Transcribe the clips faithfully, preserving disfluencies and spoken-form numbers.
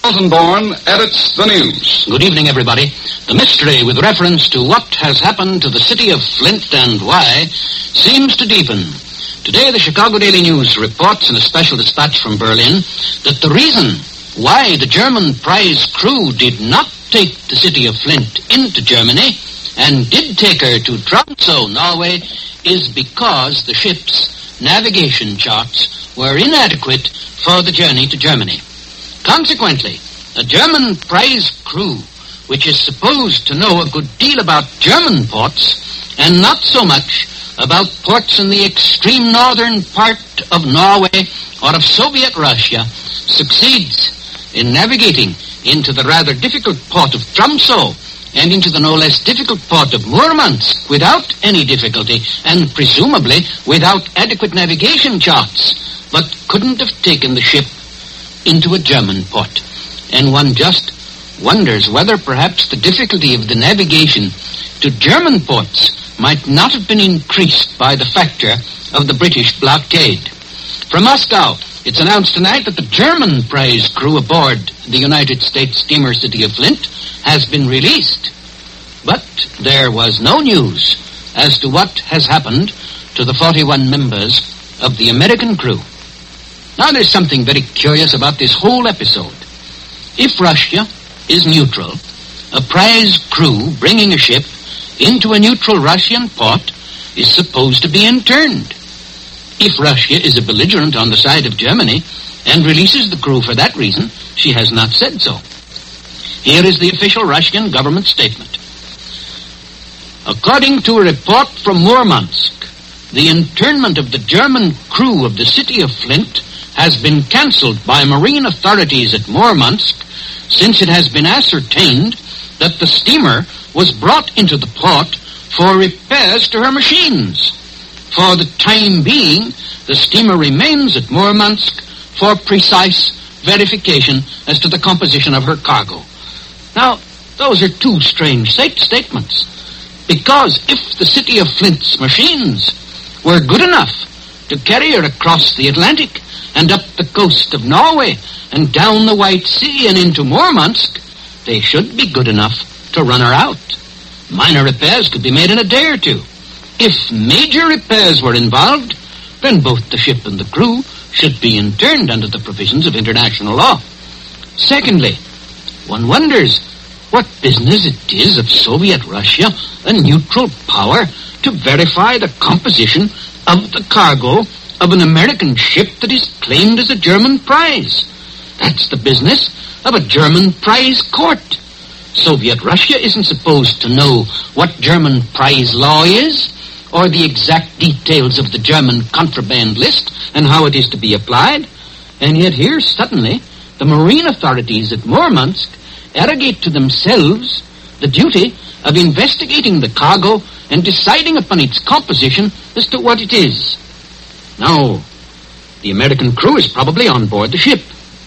Rosenborn edits the news. Good evening, everybody. The mystery with reference to what has happened to the city of Flint and why seems to deepen. Today, the Chicago Daily News reports in a special dispatch from Berlin that the reason why the German prize crew did not take the city of Flint into Germany and did take her to Tromsø, Norway, is because the ship's navigation charts were inadequate for the journey to Germany. Consequently, a German prize crew, which is supposed to know a good deal about German ports and not so much about ports in the extreme northern part of Norway or of Soviet Russia, succeeds in navigating into the rather difficult port of Tromsø and into the no less difficult port of Murmansk without any difficulty and presumably without adequate navigation charts, but couldn't have taken the ship into a German port. And one just wonders whether perhaps the difficulty of the navigation to German ports might not have been increased by the factor of the British blockade. From Moscow, it's announced tonight that the German prize crew aboard the United States steamer City of Flint has been released. But there was no news as to what has happened to the forty-one members of the American crew. Now, there's something very curious about this whole episode. If Russia is neutral, a prize crew bringing a ship into a neutral Russian port is supposed to be interned. If Russia is a belligerent on the side of Germany and releases the crew for that reason, she has not said so. Here is the official Russian government statement. According to a report from Murmansk, the internment of the German crew of the city of Flint has been cancelled by marine authorities at Murmansk since it has been ascertained that the steamer was brought into the port for repairs to her machines. For the time being, the steamer remains at Murmansk for precise verification as to the composition of her cargo. Now, those are two strange statements, because if the city of Flint's machines were good enough to carry her across the Atlantic and up the coast of Norway and down the White Sea and into Murmansk, they should be good enough to run her out. Minor repairs could be made in a day or two. If major repairs were involved, then both the ship and the crew should be interned under the provisions of international law. Secondly, one wonders what business it is of Soviet Russia, a neutral power, to verify the composition of the cargo of an American ship that is claimed as a German prize. That's the business of a German prize court. Soviet Russia isn't supposed to know what German prize law is, or the exact details of the German contraband list and how it is to be applied. And yet here, suddenly, the marine authorities at Murmansk arrogate to themselves the duty of investigating the cargo and deciding upon its composition as to what it is. Now, the American crew is probably on board the ship.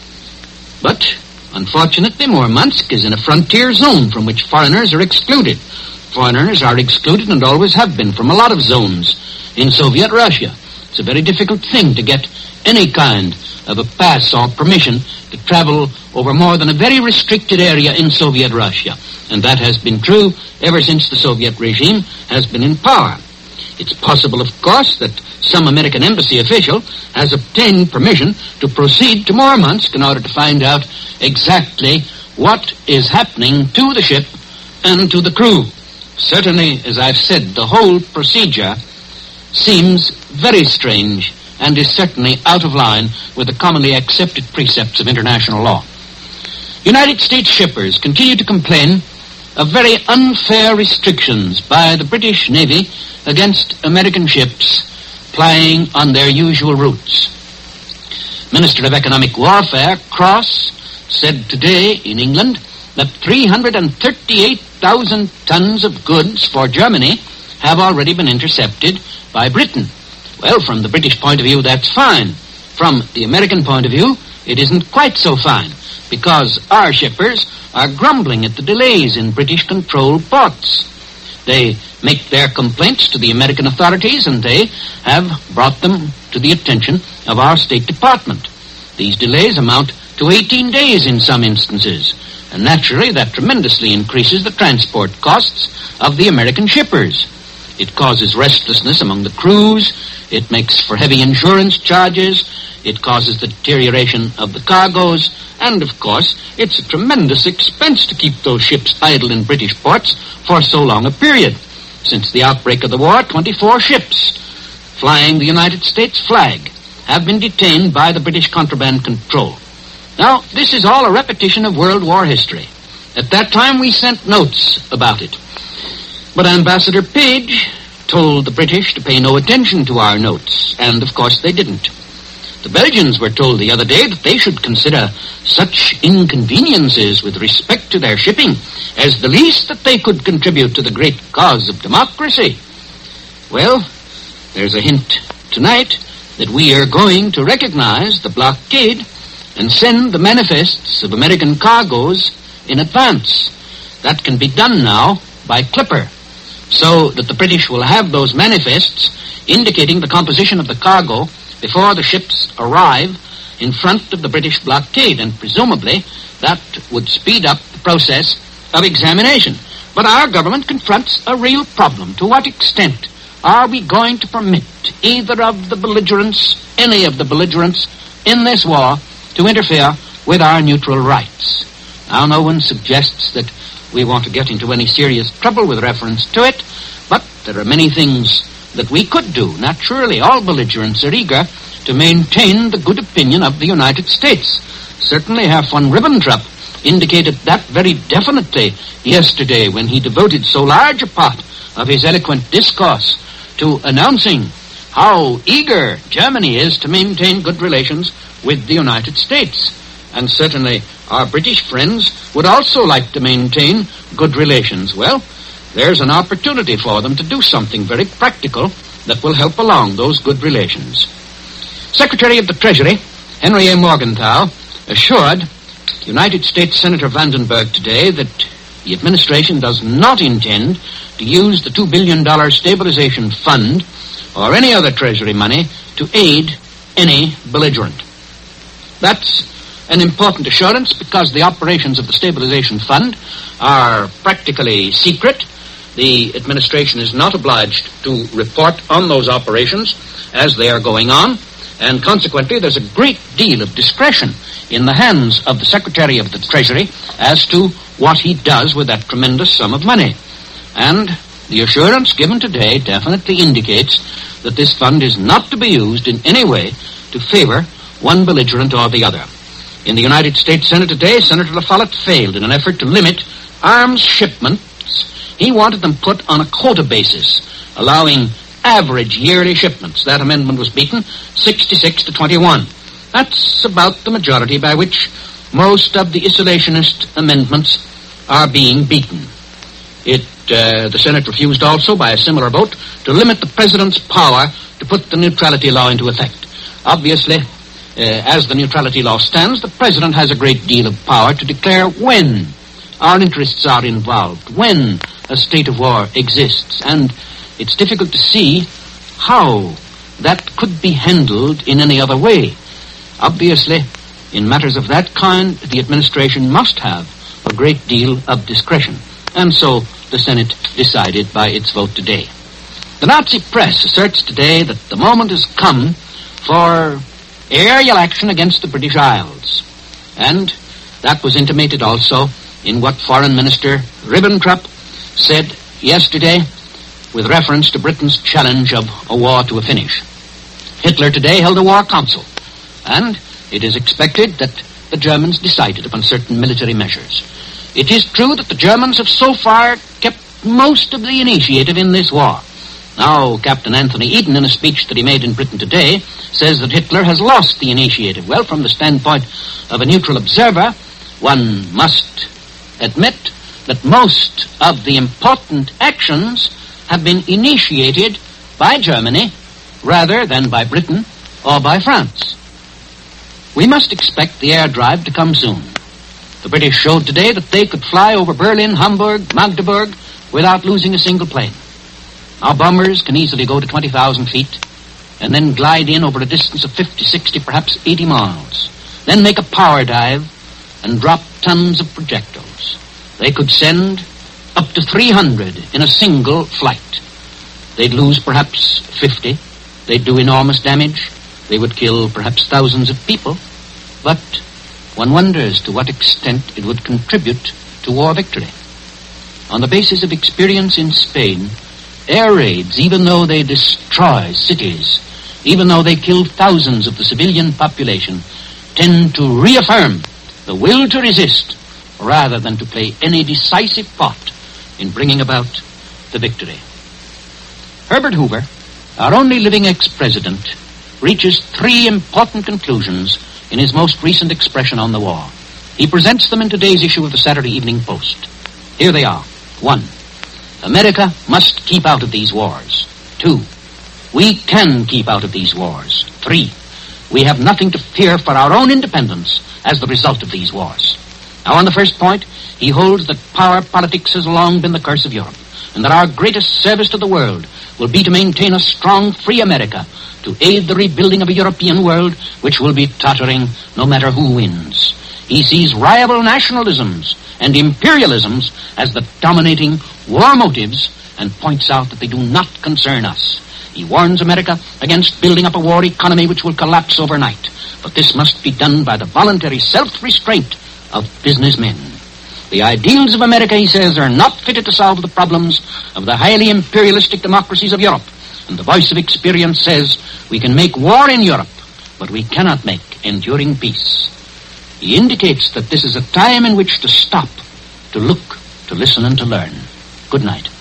But, unfortunately, Murmansk is in a frontier zone from which foreigners are excluded. Foreigners are excluded and always have been from a lot of zones in Soviet Russia. It's a very difficult thing to get any kind of a pass or permission to travel over more than a very restricted area in Soviet Russia. And that has been true ever since the Soviet regime has been in power. It's possible, of course, that some American embassy official has obtained permission to proceed to Murmansk in order to find out exactly what is happening to the ship and to the crew. Certainly, as I've said, the whole procedure seems very strange and is certainly out of line with the commonly accepted precepts of international law. United States shippers continue to complain of very unfair restrictions by the British Navy against American ships plying on their usual routes. Minister of Economic Warfare, Cross, said today in England that three hundred thirty-eight thousand tons of goods for Germany have already been intercepted by Britain. Well, from the British point of view, that's fine. From the American point of view, it isn't quite so fine, because our shippers are grumbling at the delays in British-controlled ports. They make their complaints to the American authorities, and they have brought them to the attention of our State Department. These delays amount to eighteen days in some instances. And naturally, that tremendously increases the transport costs of the American shippers. It causes restlessness among the crews. It makes for heavy insurance charges. It causes the deterioration of the cargoes. And, of course, it's a tremendous expense to keep those ships idle in British ports for so long a period. Since the outbreak of the war, twenty-four ships flying the United States flag have been detained by the British Contraband Control. Now, this is all a repetition of World War history. At that time, we sent notes about it. But Ambassador Page told the British to pay no attention to our notes, and of course they didn't. The Belgians were told the other day that they should consider such inconveniences with respect to their shipping as the least that they could contribute to the great cause of democracy. Well, there's a hint tonight that we are going to recognize the blockade and send the manifests of American cargoes in advance. That can be done now by Clipper, so that the British will have those manifests indicating the composition of the cargo before the ships arrive in front of the British blockade, and presumably that would speed up the process of examination. But our government confronts a real problem. To what extent are we going to permit either of the belligerents, any of the belligerents in this war, to interfere with our neutral rights? Now, no one suggests that we want to get into any serious trouble with reference to it, but there are many things that we could do. Naturally, all belligerents are eager to maintain the good opinion of the United States. Certainly Herr von Ribbentrop indicated that very definitely yesterday when he devoted so large a part of his eloquent discourse to announcing how eager Germany is to maintain good relations with the United States. And certainly our British friends would also like to maintain good relations. Well, there's an opportunity for them to do something very practical that will help along those good relations. Secretary of the Treasury, Henry A. Morgenthau, assured United States Senator Vandenberg today that the administration does not intend to use the two billion dollars stabilization fund or any other Treasury money to aid any belligerent. That's an important assurance because the operations of the stabilization fund are practically secret. The administration is not obliged to report on those operations as they are going on, and consequently there's a great deal of discretion in the hands of the Secretary of the Treasury as to what he does with that tremendous sum of money. And the assurance given today definitely indicates that this fund is not to be used in any way to favor one belligerent or the other. In the United States Senate today, Senator La Follette failed in an effort to limit arms shipments. He wanted them put on a quota basis, allowing average yearly shipments. That amendment was beaten, sixty-six to twenty-one. That's about the majority by which most of the isolationist amendments are being beaten. It, uh, the Senate refused also, by a similar vote, to limit the President's power to put the neutrality law into effect. Obviously, uh, as the neutrality law stands, the President has a great deal of power to declare when our interests are involved, when a state of war exists, and it's difficult to see how that could be handled in any other way. Obviously, in matters of that kind, the administration must have a great deal of discretion, and so the Senate decided by its vote today. The Nazi press asserts today that the moment has come for aerial action against the British Isles, and that was intimated also in what Foreign Minister Ribbentrop said yesterday with reference to Britain's challenge of a war to a finish. Hitler today held a war council, and it is expected that the Germans decided upon certain military measures. It is true that the Germans have so far kept most of the initiative in this war. Now, Captain Anthony Eden, in a speech that he made in Britain today, says that Hitler has lost the initiative. Well, from the standpoint of a neutral observer, one must admit that most of the important actions have been initiated by Germany rather than by Britain or by France. We must expect the air drive to come soon. The British showed today that they could fly over Berlin, Hamburg, Magdeburg without losing a single plane. Our bombers can easily go to twenty thousand feet and then glide in over a distance of fifty, sixty, perhaps eighty miles. then make a power dive and drop tons of projectiles. They could send up to three hundred in a single flight. They'd lose perhaps fifty. They'd do enormous damage. They would kill perhaps thousands of people. But one wonders to what extent it would contribute to war victory. On the basis of experience in Spain, air raids, even though they destroy cities, even though they kill thousands of the civilian population, tend to reaffirm the will to resist rather than to play any decisive part in bringing about the victory. Herbert Hoover, our only living ex-president, reaches three important conclusions in his most recent expression on the war. He presents them in today's issue of the Saturday Evening Post. Here they are. One, America must keep out of these wars. Two, we can keep out of these wars. Three, we have nothing to fear for our own independence as the result of these wars. Now, on the first point, he holds that power politics has long been the curse of Europe, and that our greatest service to the world will be to maintain a strong, free America to aid the rebuilding of a European world which will be tottering no matter who wins. He sees rival nationalisms and imperialisms as the dominating war motives and points out that they do not concern us. He warns America against building up a war economy which will collapse overnight. But this must be done by the voluntary self-restraint of businessmen. The ideals of America, he says, are not fitted to solve the problems of the highly imperialistic democracies of Europe. And the voice of experience says we can make war in Europe, but we cannot make enduring peace. He indicates that this is a time in which to stop, to look, to listen, and to learn. Good night.